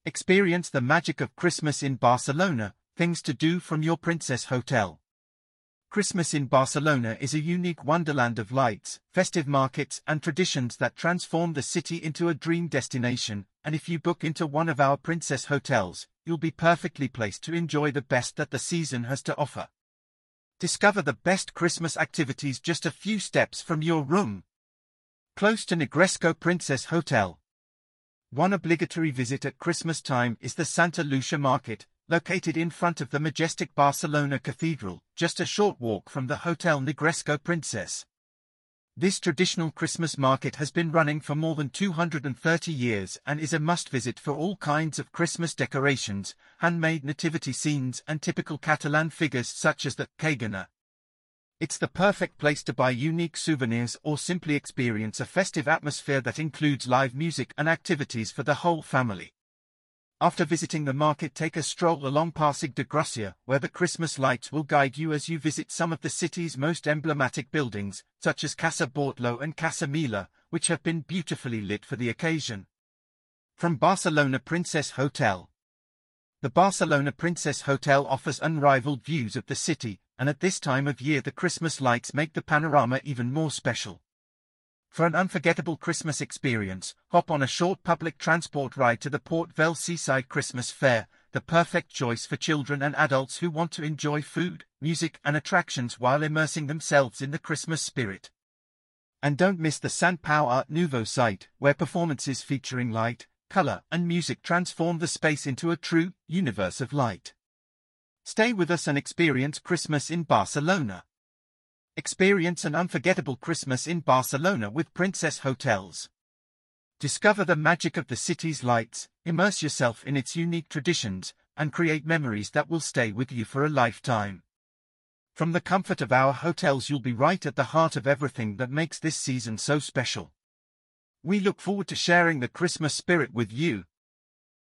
Experience the magic of Christmas in Barcelona, things to do from your Princess Hotel. Christmas in Barcelona is a unique wonderland of lights, festive markets and traditions that transform the city into a dream destination, and if you book into one of our Princess Hotels, you'll be perfectly placed to enjoy the best that the season has to offer. Discover the best Christmas activities just a few steps from your room. Close to Negresco Princess Hotel. One obligatory visit at Christmas time is the Santa Lucia Market, located in front of the majestic Barcelona Cathedral, just a short walk from the Hotel Negresco Princess. This traditional Christmas market has been running for more than 230 years and is a must-visit for all kinds of Christmas decorations, handmade nativity scenes and typical Catalan figures such as the Cagana. It's the perfect place to buy unique souvenirs or simply experience a festive atmosphere that includes live music and activities for the whole family. After visiting the market, take a stroll along Passeig de Gràcia, where the Christmas lights will guide you as you visit some of the city's most emblematic buildings, such as Casa Bortló and Casa Mila, which have been beautifully lit for the occasion. From Barcelona Princess Hotel. The Barcelona Princess Hotel offers unrivaled views of the city, and at this time of year the Christmas lights make the panorama even more special. For an unforgettable Christmas experience, hop on a short public transport ride to the Port Vell Seaside Christmas Fair, the perfect choice for children and adults who want to enjoy food, music and attractions while immersing themselves in the Christmas spirit. And don't miss the Sant Pau Art Nouveau site, where performances featuring light, color and music transform the space into a true universe of light. Stay with us and experience Christmas in Barcelona. Experience an unforgettable Christmas in Barcelona with Princess Hotels. Discover the magic of the city's lights, immerse yourself in its unique traditions, and create memories that will stay with you for a lifetime. From the comfort of our hotels, you'll be right at the heart of everything that makes this season so special. We look forward to sharing the Christmas spirit with you.